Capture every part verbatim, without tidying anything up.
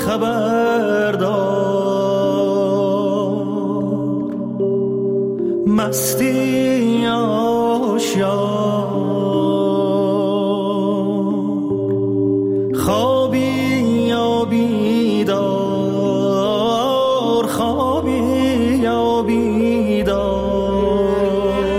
خبردار مستی آشیار خوابی یا بیدار خوابی یا بیدار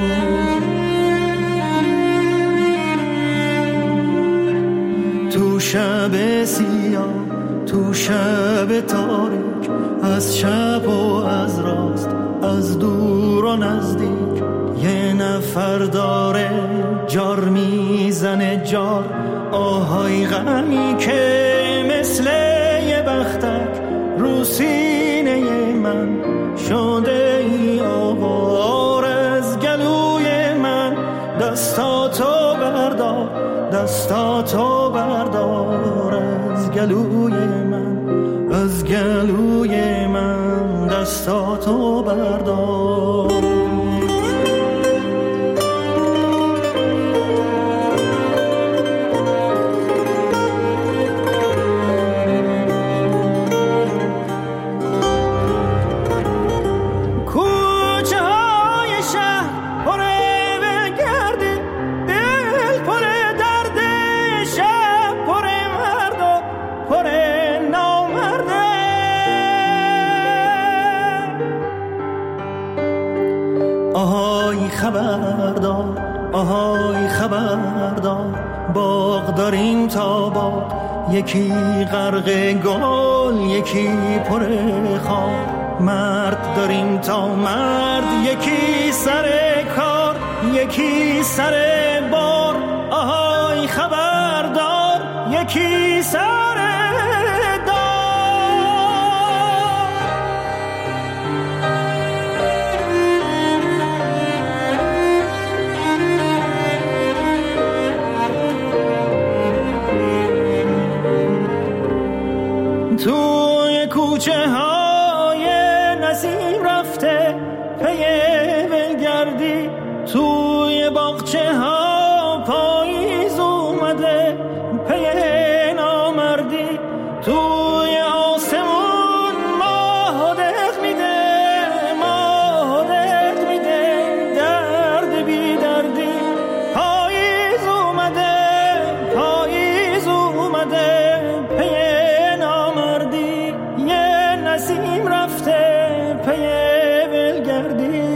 تو شب سیاه تو شب تاریک از چپ و از راست از دور و نزدیک یه نفر داره جار میزنه جار آهای غمی که مثل یه بختک رو سینه من شده ای آوار از گلوی من دستاتو بردار دستاتو بردار از گلوی من از گلوی من دستاتو بردار خبردار آهای خبردار باغ داریم تا باغ یکی غرق گل یکی پر خار مرد داریم تا مرد یکی سر کار یکی سر بار آهای خبردار یکی سر توی کوچه های نسیم رفته پی ولگردی توی باغچه ها پاییز اومده پی نامردی توی آسمون ماه دق میده ماه دق میده درد بی دردی پاییز اومده پاییز اومده پی نسیم رفته پی ولگردی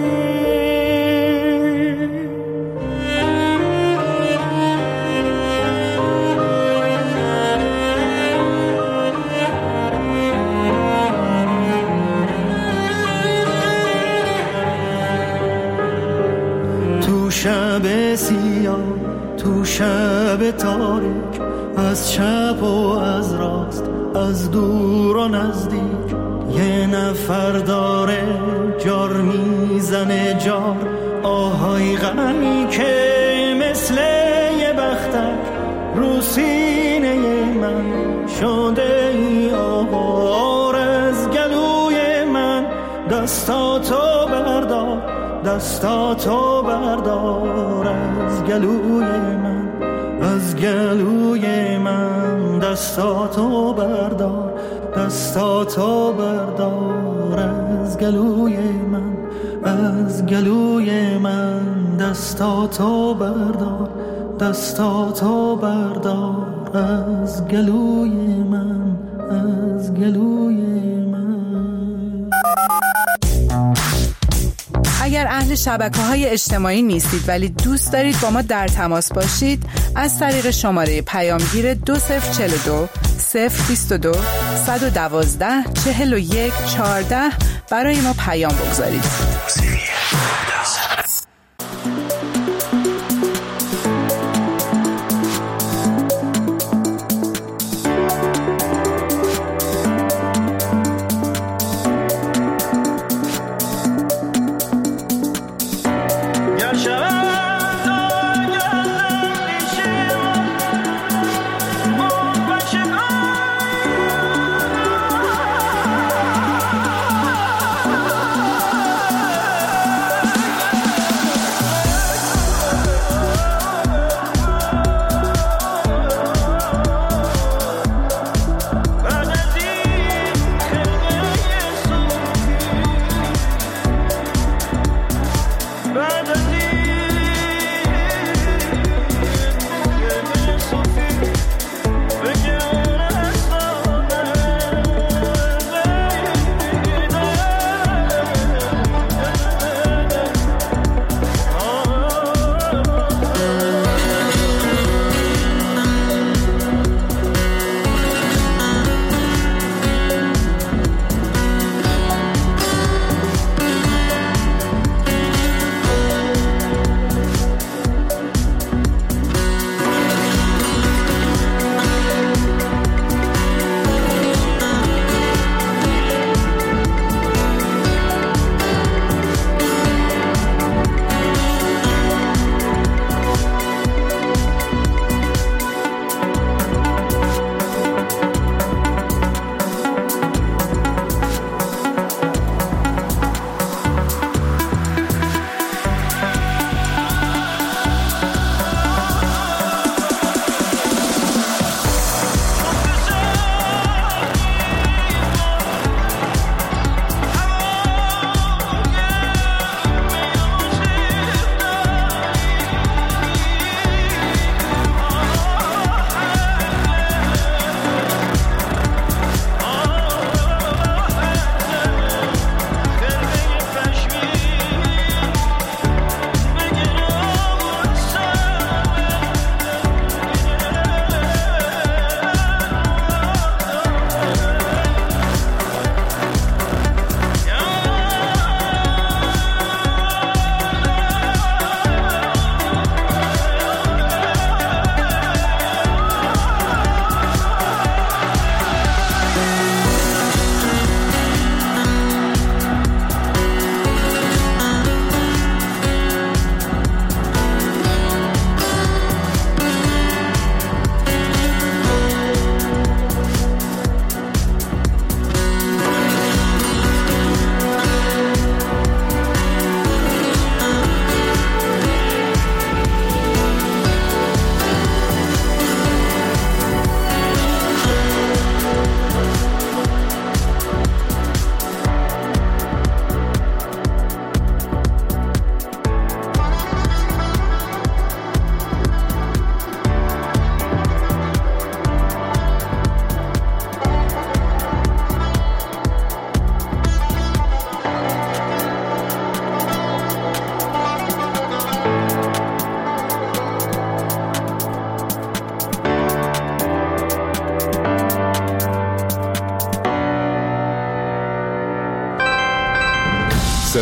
تو شب سیاه تو شب تاریک از چپ و از راست از دور و نزدیک یه نفر داره جار میزنه جار آهای غمی که مثل یه بختک رو سینه من شده ای آوار از گلوی من دستاتو بردار دستاتو بردار از گلوی من از گلوی من دستاتو بردار دستاتو بردار از گلوی من از گلوی من دستاتو بردار دستاتو بردار از گلوی من از گلوی من. اگر اهل شبکه‌های اجتماعی نیستید ولی دوست دارید با ما در تماس باشید از طریق شماره پیامگیر دو صفر چهل و دو صفر بیست و دو صد و دوازده چهل و یک چهارده برای ما پیام بگذارید.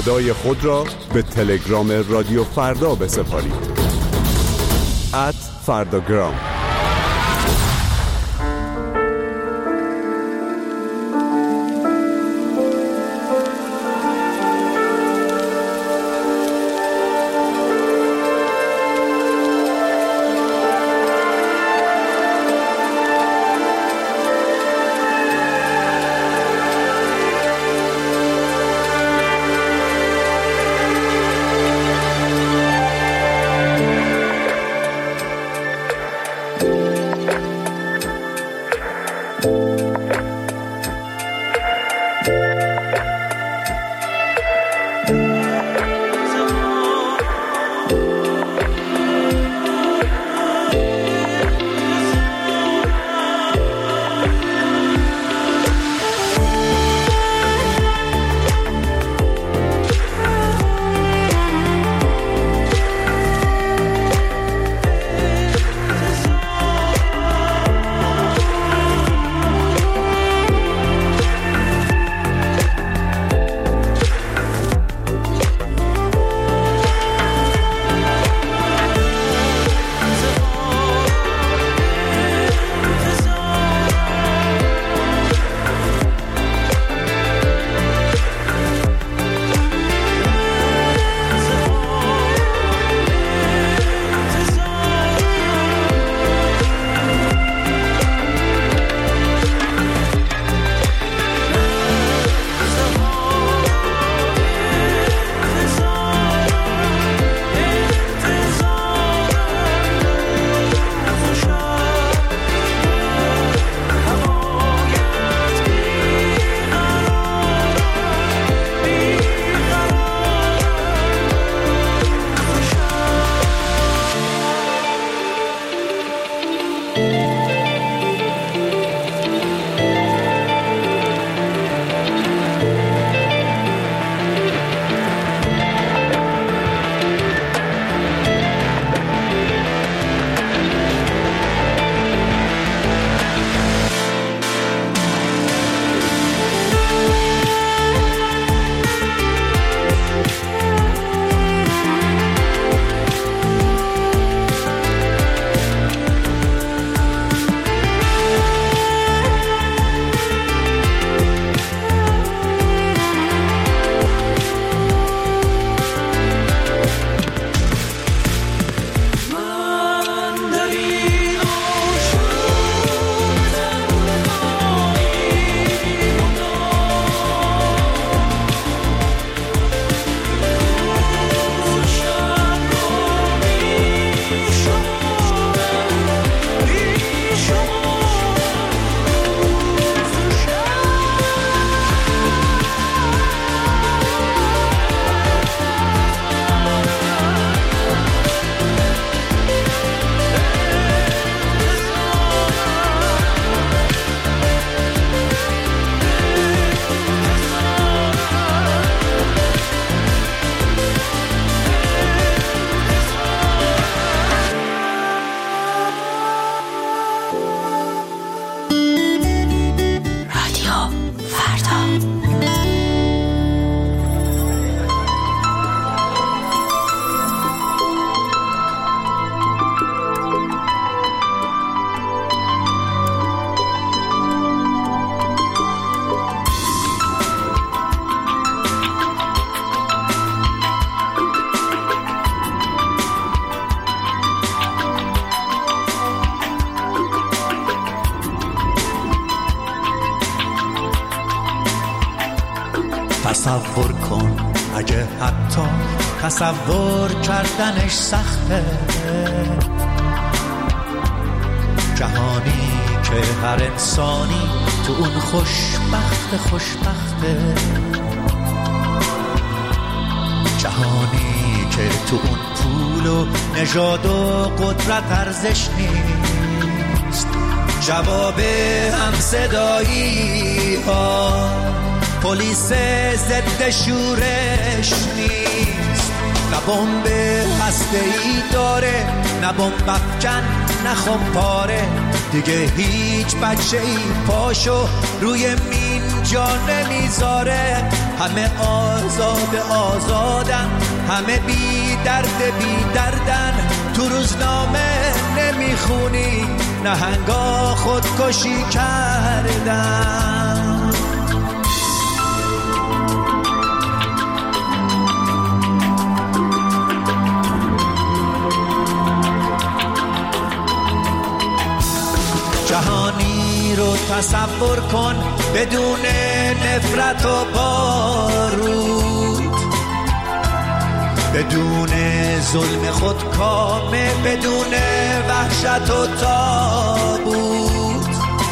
صدای خود را به تلگرام رادیو فردا بسپارید. ات فرداگرام. تصور کن اگه حتی تصور کردنش سخته، جهانی که هر انسانی تو اون خوشبخت خوشبخته، جهانی که تو اون پول و نژاد و قدرت ارزش نیست، جواب همصدایی ها پلیس ضد شورش نیست، نه بمب هسته‌ای داره، نه بمب افکن، نه خمپاره. دیگه هیچ بچه‌ای پاشو روی مین جا نمیذاره. همه آزاد آزادن، همه بی درد بی دردن. تو روزنامه نمیخونی نهنگا خودکشی کردن. جهانی رو تصور کن بدون نفرت و بارود، بدون ظلم خودکامه، بدون وحشت و تابوت.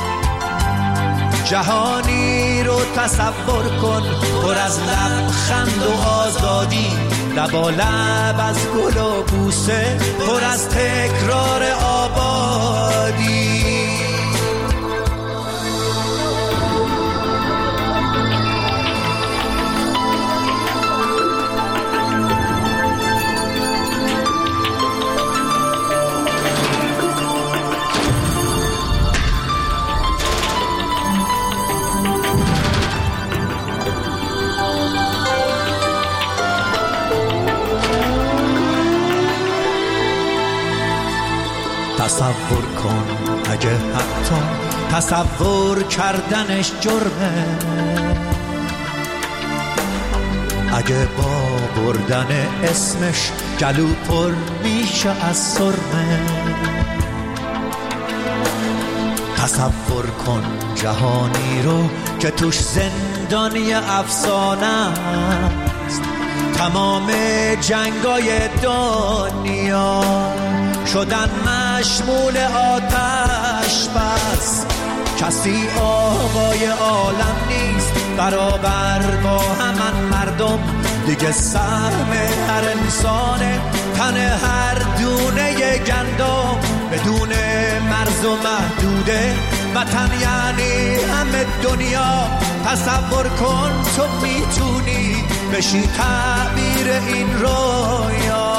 جهانی رو تصور کن پر از لبخند و آزادی، لبا لب از گل و بوسه، پر از تکرار آبادی. تصور کن اگه حتی تصور کردنش جرمه، اگه با بردن اسمش گلو پر میشه از سرمه. تصور کن جهانی رو که توش زندانی افسانه است. تمام جنگای دنیا شدن مشمول آتش بس. کسی آقای عالم نیست برابر با همان مردم. دیگه سهم هر انسانه، تن هر دونه گندم. بدون مرز و محدوده وطن یعنی همه دنیا. تصور کن تو میتونی بشی تعبیر این رویا.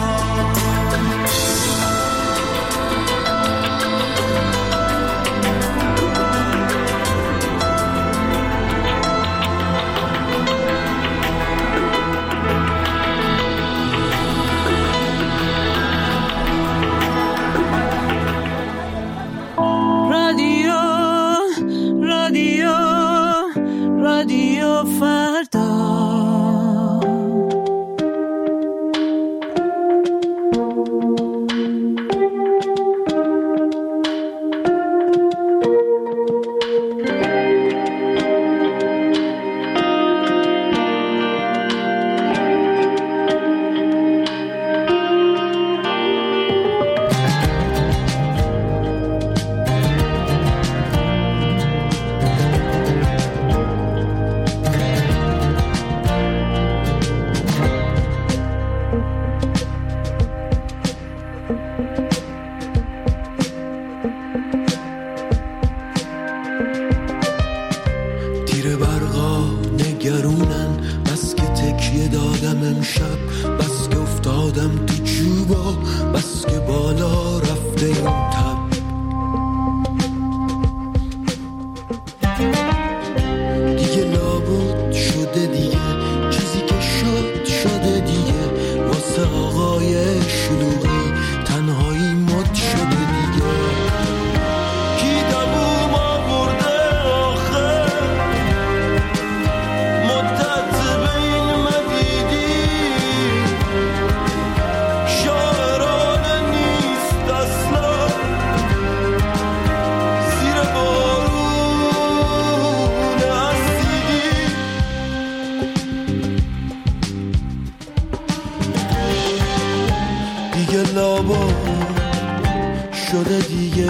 شده دیگه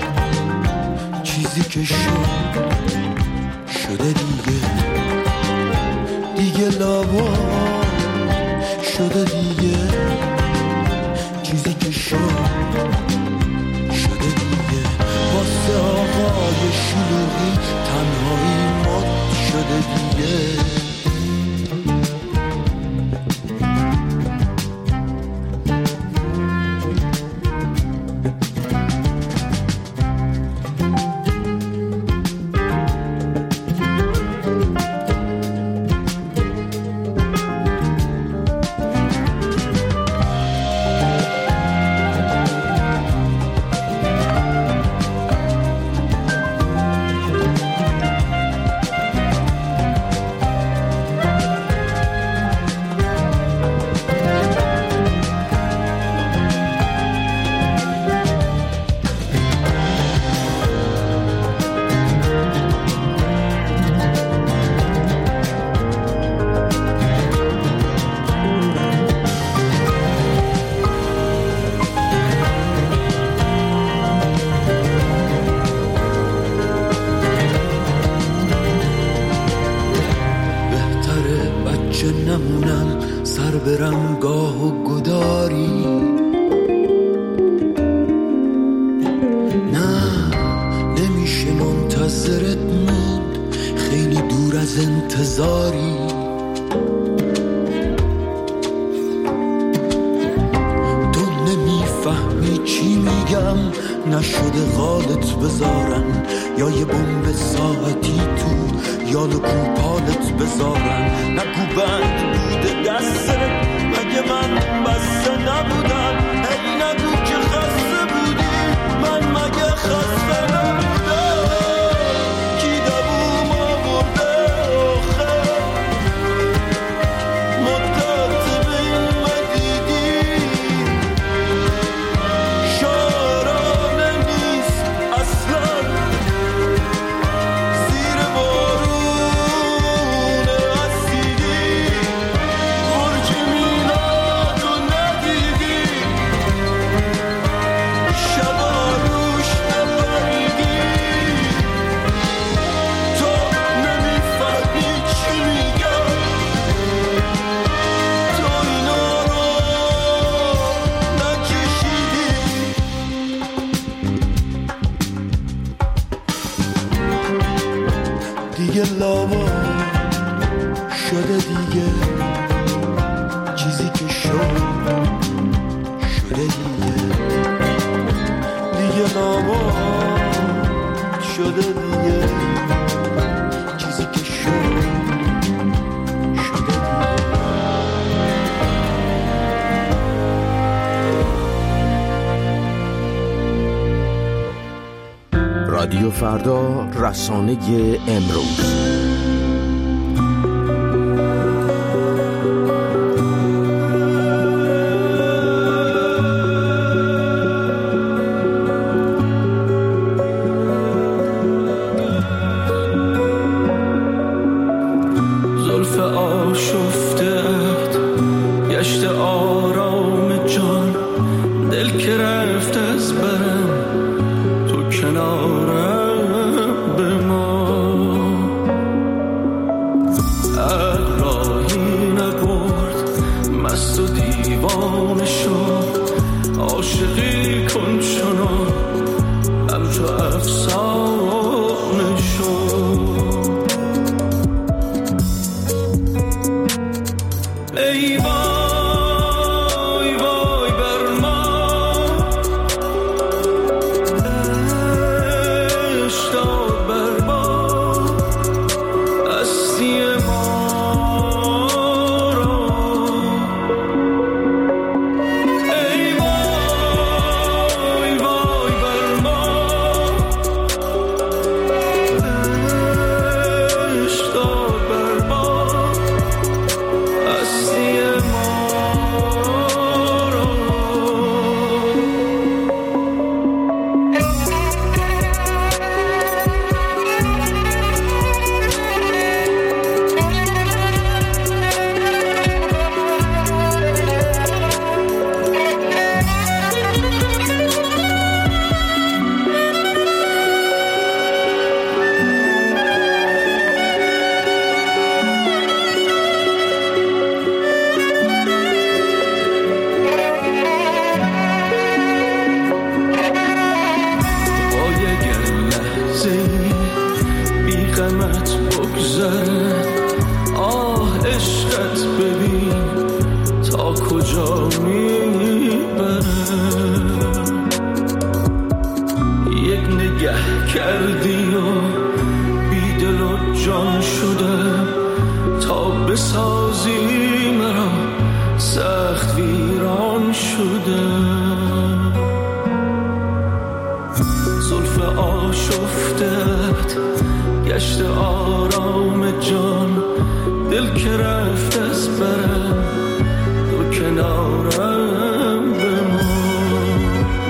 چیزی که شد شده دیگه دیگه لابا شده دیگه چیزی که شد شده دیگه واسه آقای شلوغی تنهایی مات شده دیگه از انتظاری تو نمیفهمی چی میگم، نشده قالت بذارن یا یه بمب ساعتی تو یال کوپالت بذارن. نگو بند بوده دسته مگه من بسته نبودم، ای نگو که خسته بودی من مگه خسته نبودم. کی دووم آورده آخه مدت بین مدیدی شارانه نیست اصلا زیر بارون اسیدی برج میلاد رو ندیدی شبا روش نبریدی. تو نمیفهمی چی میگم، تو اینا رو نکشیدی. دیگه لاوا شده دیگه چیزی که شد شده دیگه. دیگه لاوا شده دیگه چیزی که شد شده دیگه. رادیو فردا، رسانه امروز. زلف آشفتت گشت آرام جان، دل که رفت از برم تو کنارم بمان. راهی نبرد مست و دیوانه شد، عاشقی کن چنان همچو افسانه شد. ای وای وای بر ما اشتاد بر ما هستی ما را. ای وای وای بر ما اشتاد بر ما هستی ما را. با یک لحظه بی غمت بگذره، آه عشقت ببین تا کجا میبره. یک نگه کردی و بی دل و جان شده، تا بسازی مرا سخت ویران شده. زلف آشفتت گشت آرام جان، دل که رفت از برم تو کنارم بمان.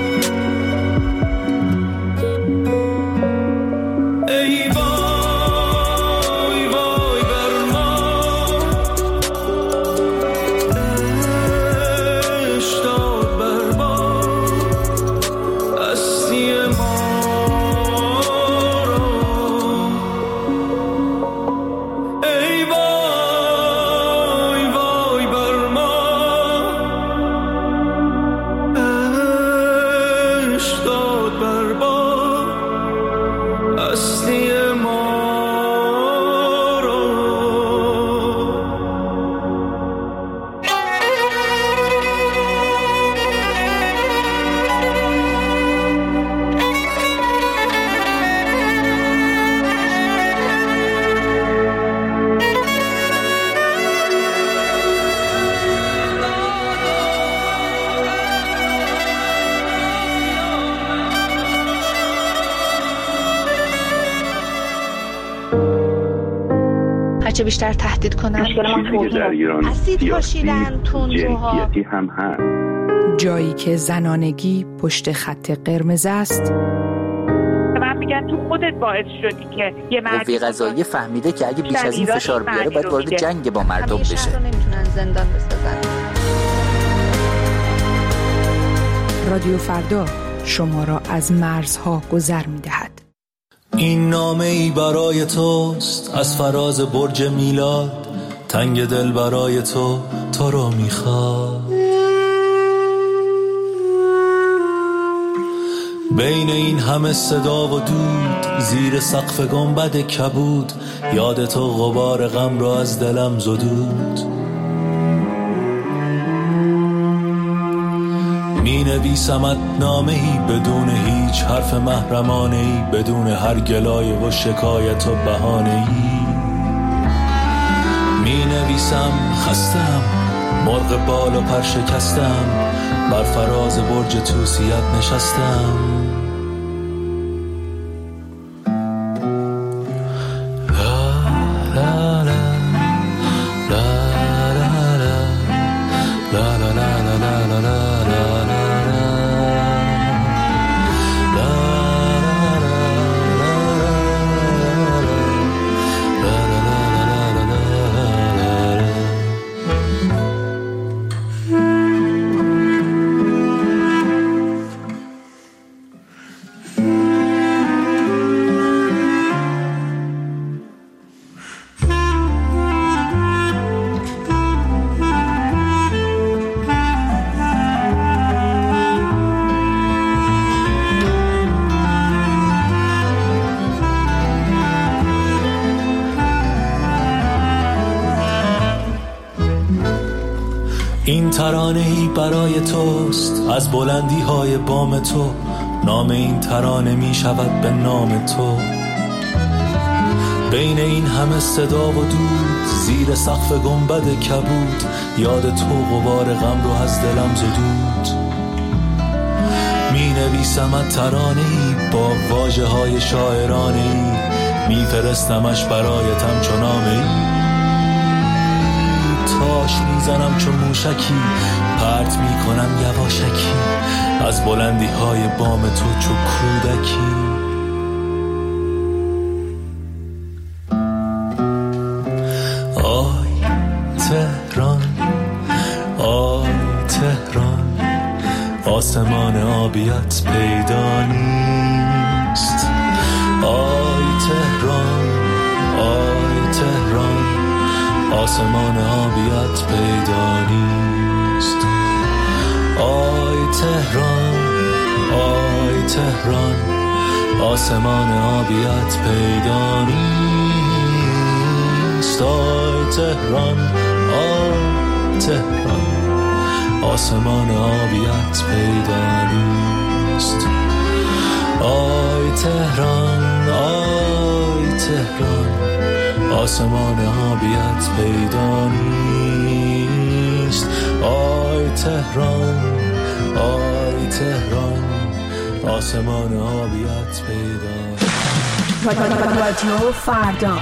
ای وای وای بر ما اشتاد بر ما هستی ما را. ای وای وای بر ما هرچه بیشتر تهدید کنن. مشکل ما توهین، اسید پاشیدن، تندروها، جنسیتی هم هست. جایی که زنانگی پشت خط قرمز است. من میگن تو خودت باعث شدی که یه مردی قوه قضاییه فهمیده که اگه بیش از این فشار بیاره باید وارد جنگ با مردم بشه. همیشه نمیتونن زندان بسازن. رادیو فردا شما را از مرزها گذر می‌دهد. این نامه ای برای توست از فراز برج میلاد، تنگ دل برای تو تو رو میخواد. بین این همه صدا و دود، زیر سقف گنبد کبود، یاد تو غبار غم را از دلم زدود. می نویسمت نامه‌ای بدون هیچ حرف محرمانه‌ای، بدون هر گلایه و شکایت و بهانه‌ای. می نویسم خستم، مرغ بال و پر شکستم، بر فراز برج توسیت نشستم. این ترانه‌ای برای توست از بلندی های بام تو، نام این ترانه می شود به نام تو. بین این همه صدا و دود، زیر سقف گنبد کبود، یاد تو غبار غم رو از دلم زدود. می نویسمت ترانه‌ای با واژه های شاعرانه‌ای، می فرستمش برایتم چو نامه‌ای. تاش میزنم چون موشکی، پرت میکنم یواشکی، از بلندی های بام تو چو کودکی. آی تهران، آی تهران، آسمان آبیت پیدا نیست. آی تهران، آی تهران، آسمان آبیت پیدا نیست. آی تهران، آی تهران، آسمان آبیت پیدا نیست. آی تهران، آی تهران، آسمان آبیت پیدا نیست. آی تهران، آی تهران، آسمان آبیت پیدا نیست. آی تهران، آی تهران، آسمان آبیت پیدا نیست. رادیو فردا.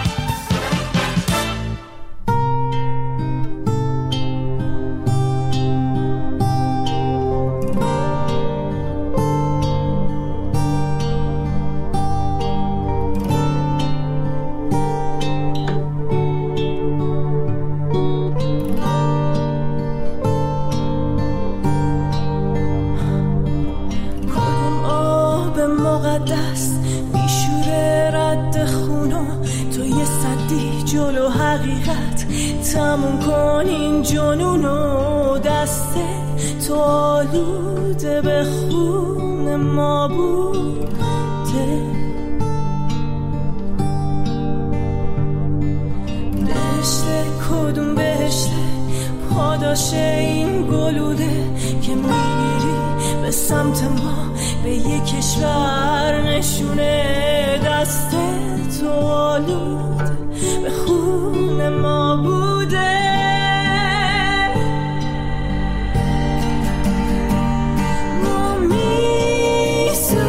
تموم کن این جنونو، دست تو آلوده به خون ما بوده. بهشته کدوم بهشته، پاداش این گلوله که میری به سمت ما، به یک کشور نشونه. دست تو آلوده به خون ما بوده. ما میسوزیم،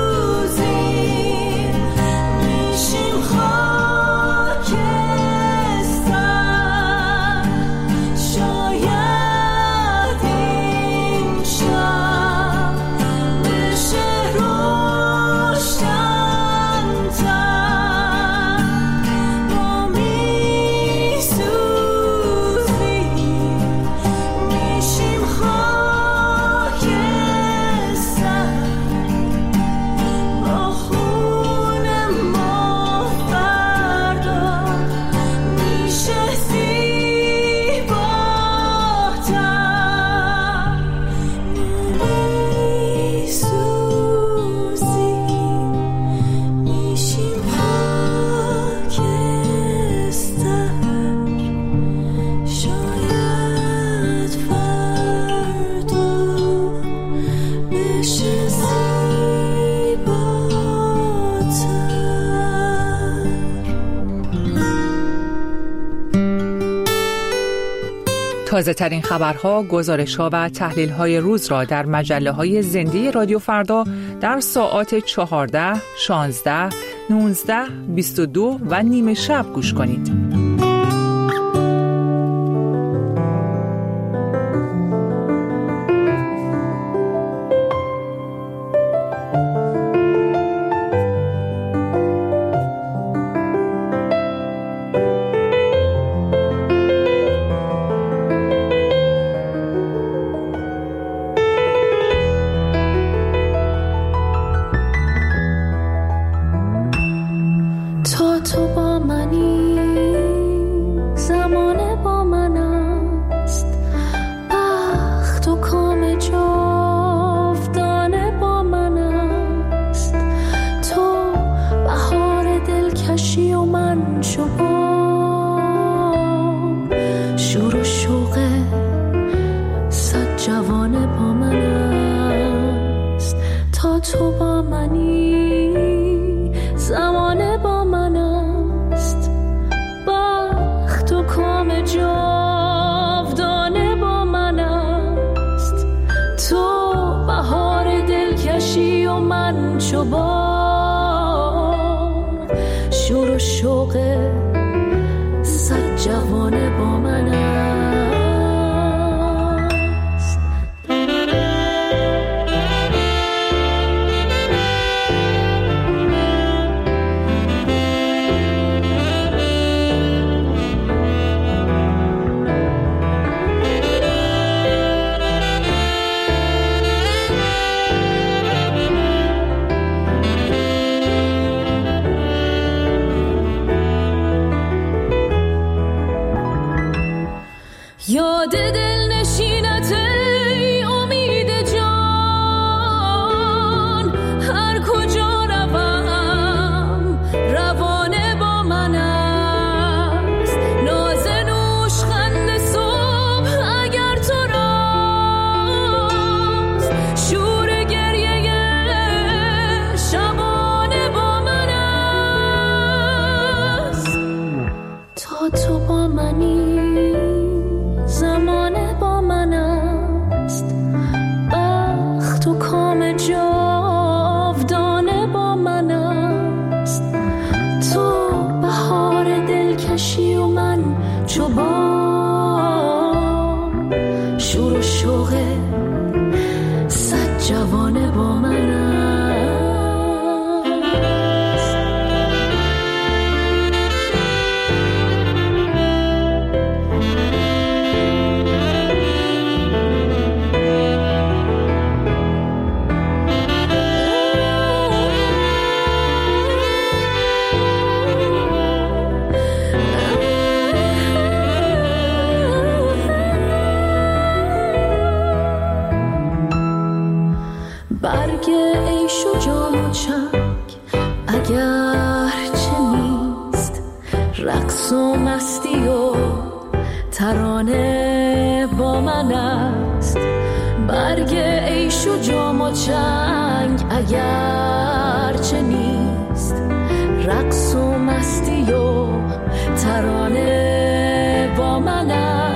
میشیم خاک تازه ترین خبرها، گزارش‌ها و تحلیل‌های روز را در مجله‌های زنده رادیو فردا در ساعات چهارده، شانزده، نوزده، بیست و دو و نیمه شب گوش کنید. یاد دل نشینت ای امید جان، هر کجا روم روانه با من است. ناز نوش خند صبح اگر تو راست، شور گریه شبانه با من است. تا تو با منی زمانه با من است، بخت و کام جاودانه با من است. تو بهار دلکشی و من چو بام، شور و شوق صد جوانه با من است. برگ عیش و جام و چنگ اگر چه نیست، رقص و مستی و ترانه با من است. برگ عیش و جام و چنگ اگر چه نیست، رقص و مستی و ترانه با من است.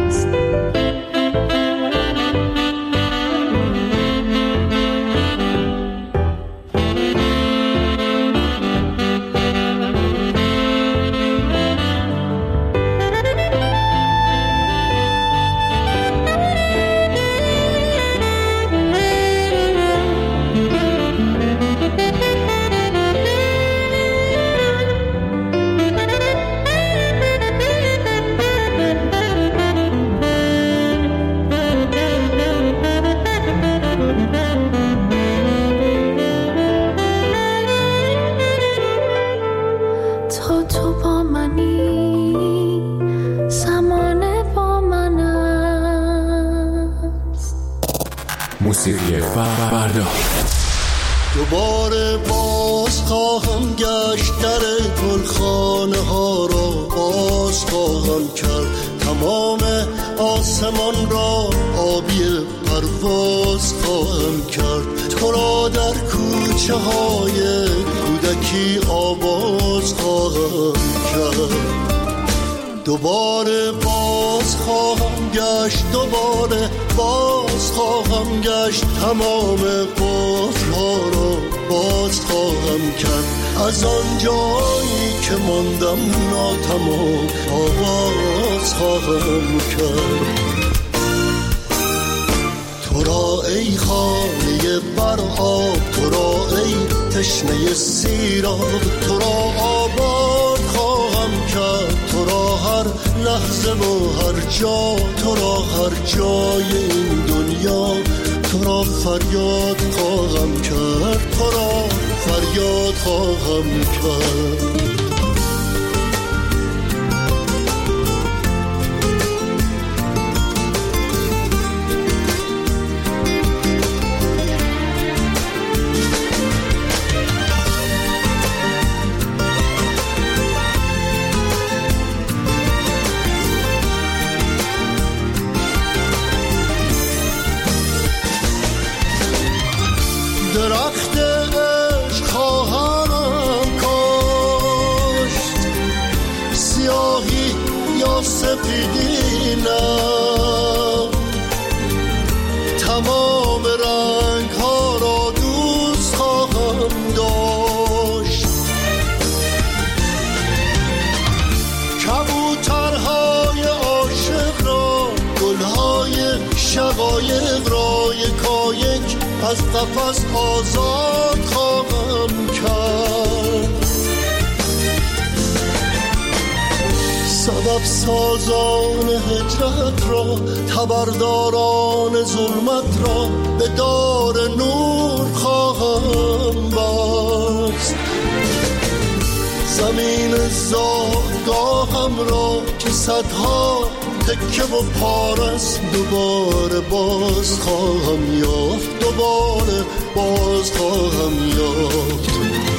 موسیقی فردا. دوباره باز خواهم گشت، در گلخانه ها را باز خواهم کرد. تمام آسمان را آبی پرواز خواهم کرد. تو را در کوچه های کودکی آواز خواهم کرد. دوباره باز خواهم گشت، دوباره باز خواهم گشت، تمام قفل‌ها را باز خواهم کرد. از آن جایی که ماندم ناتمام آواز خواهم کرد. تو را ای خانه بر آب، تو را ای تشنه سیراب، تو را آباد خواهم کرد. تو را هر لحظه و هر جا، تو را هر جای این دنیا، تو را فریاد خواهم کرد. تو را فریاد خواهم کرد. درخت عشق خواهم کاشت، سیاهی یا سپیدی نه، تمام رنگ ها را دوست خواهم داشت. کبوترهای عاشق را، گلهای شقایق را یکایک از قفس آزاد خواهم کرد. سبب سازان هجرت را، تبرداران ظلمت را به دار نور خواهم بست. زمین زادگاهم را که صدها تکه و پارست دوباره باز خواهم یافت، دوباره باز خواهم یافت.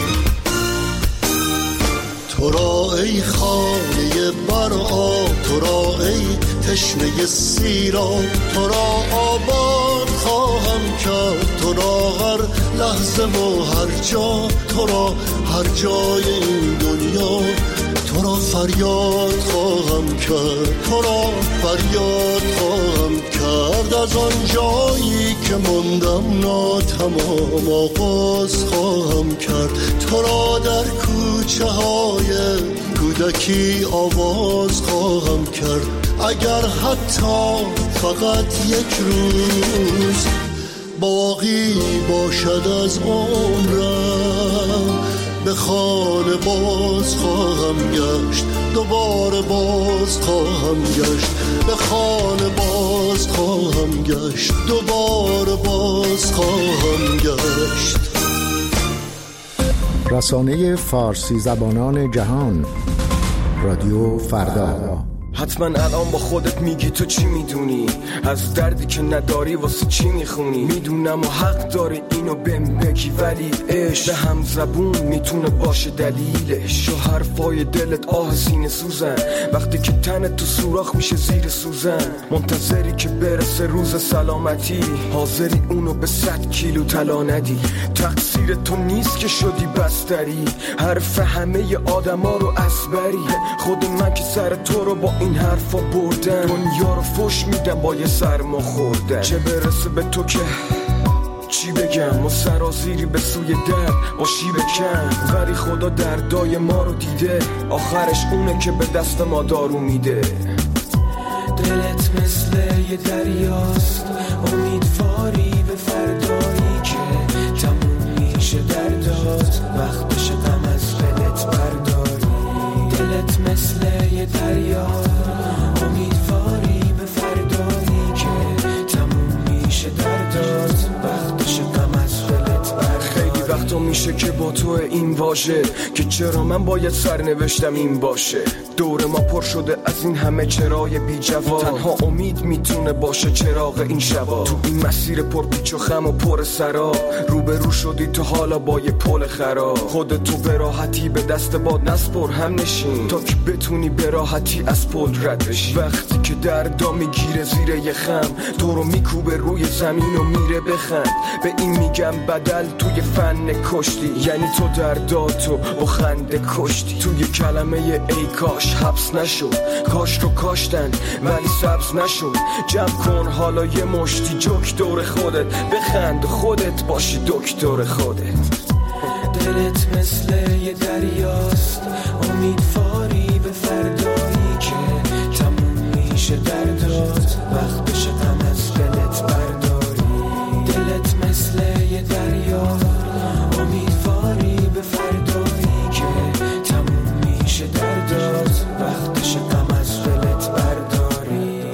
تو را ای خانه بر آب، تو را ای تشنه سیراب، تو را آباد خواهم کرد. تو را هر لحظه و هر جا، تو را هر جای این دنیا، تو را فریاد خواهم کرد. تو را فریاد خواهم کرد. از آن جایی که ماندم ناتمام آغاز خواهم کرد. تو را در کوچه های کودکی آواز خواهم کرد. اگر حتی فقط یک روز باقی باشد از عمرم، به خانه باز خواهم گشت، دوباره باز خواهم گشت، به خانه باز خواهم گشت، دوباره باز خواهم گشت. رسانه فارسی زبانان جهان، رادیو فردا. حتما الان با خودت میگی تو چی میدونی از دردی که نداری، واسه چی میخونی؟ میدونم و حق داری اینو بهم بگی، ولی عشق به هم زبون میتونه باشه دلیلش. و حرفای دلت آه سینه سوزن وقتی که تنت تو سوراخ میشه زیر سوزن. منتظری که برسه روز سلامتی، حاضری اونو به صد کیلو طلا ندی. تقصیر تو نیست که شدی بستری، حرف همه آدما رو اسبری. خود من که سر تو رو با این حرفا بردم، دنیا رو فش میدم با یه سرما خوردم. چه برسه به تو که چی بگم، و سرازیری به سوی درد با شیب کم. ولی خدا دردای ما رو دیده، آخرش اونه که به دست ما دارو میده. دلت مثل یه دریاست، امیدواری به فردایی که تموم میشه دردات، وقتش غم از دلت برداری. دلت مثل یه دریاست، امیدواری به فردایی که تموم میشه دردات، وقتش غم از دلت برداری. خیلی وقتا میشه که با تو این واژه که چرا من باید سرنوشتم این باشه. دور ما پر شده از این همه چرای بی جواب، تنها امید میتونه باشه چراغ این شبا. تو این مسیر پر پیچ و خم و پر سراب روبرو شدی تو حالا با یه پل خراب. خودتو به راحتی به دست باد نسپر، هم نشین تا که بتونی به راحتی از پل رد بشی. وقتی که دردا میگیره زیر یه خم تو رو میکوبه روی زمین و میره بخند. به این میگم بدل توی فن کشتی، یعنی تو درداتو با خنده کشتی. توی کلمه ای کاش حبس نشد، کاش رو کاشتن ولی سبز نشد. جمع کن حالا یه مشتی جوک دور خودت، بخند خودت باشی دکتر خودت. دلت مثل یه دریاست، امیدواری به فردایی که تموم میشه دردات، وقت بشه غم از دلت برداری. دلت مثل یه دریاست، امیدواری به فردایی که تموم میشه دردات، وقت بشه غم از دلت برداری.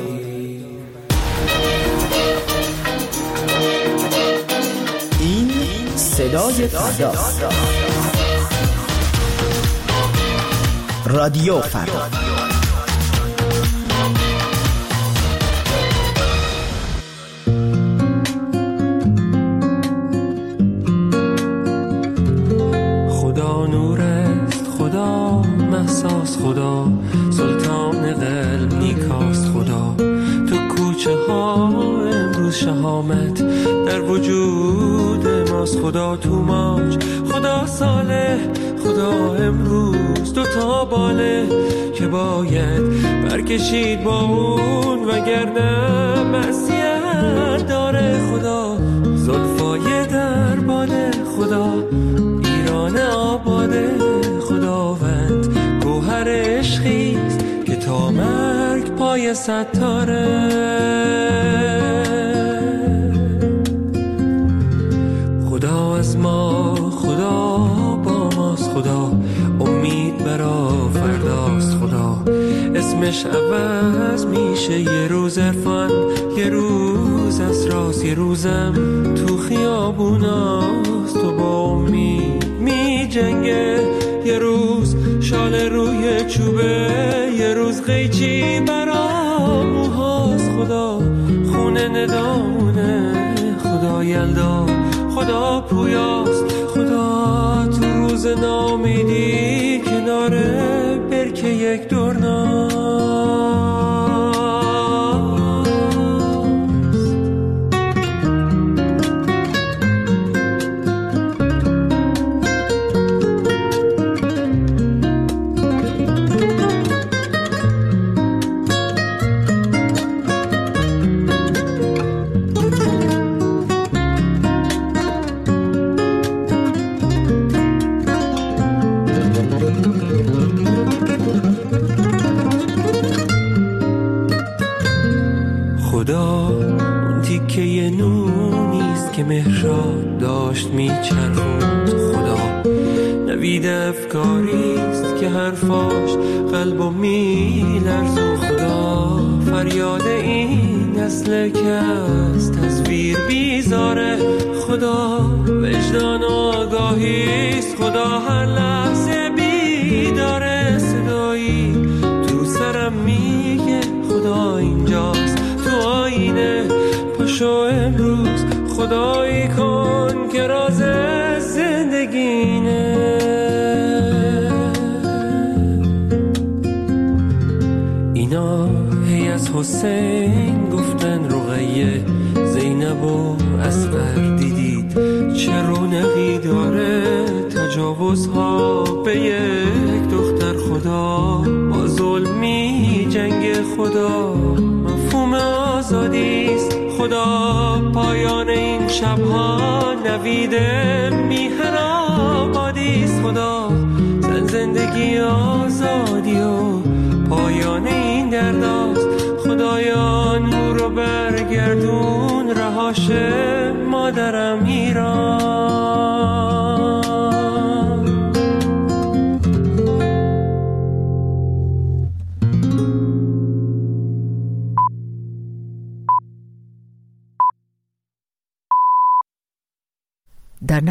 این صدای فرداست. رادیو فردا. خدا نور است، خدا محساس، خدا سلطان قلب نیکاست. خدا تو کوچه ها امروز شهامت در وجود ماست. خدا تو موج، خدا صالح، خدا امروز دو تا باله که باید برکشید با اون وگرنه معصیت داره. خدا زلفای در باله، خدا ایران آباده. خداوند گوهر عشقیست که تا مرگ پای ستاره. خدا از ما، خدا با ماست، خدا امید برا فرداست. خدا اسمش عوض میشه، یه روز عرفان، یه روز اسراس، یه روزم تو خیابوناست. تو با امید می جنگه، یه روز شال روی چوبه، یه روز قیچی برا موهاست. خدا خونه ندامونه، خدا یلدا، خدا پویاست. خدا تو روز نامیدی کناره برکه یک دورنا. خدا اون تیکه نونیست که مهراب داشت میچرخوند. خدا نوید افکاریست که حرفاش قلبو میلرزون. خدا فریاد این نسل که از تصویر بیزاره. خدا وجدان و آگاهیست، خدا هر لحظه بیداره. صدایی تو سرم میگه خدا اینجاست تو آینه. پاشو امروز خدایی کن که راز زندگینه. اینا هی از حسین گفتن رقیه، زینب و اصغر دیدید چه رونقی داره. تجاوزها به یک دختر، خدا با ظلمی جنگ. خدا مفهوم آزادیست، خدا پایان این شبها نوید میهن آبادیست. خدا زن زندگی آزادی و پایان این درداست. خدایا نور رو برگردون، رهاش مادرم ایران.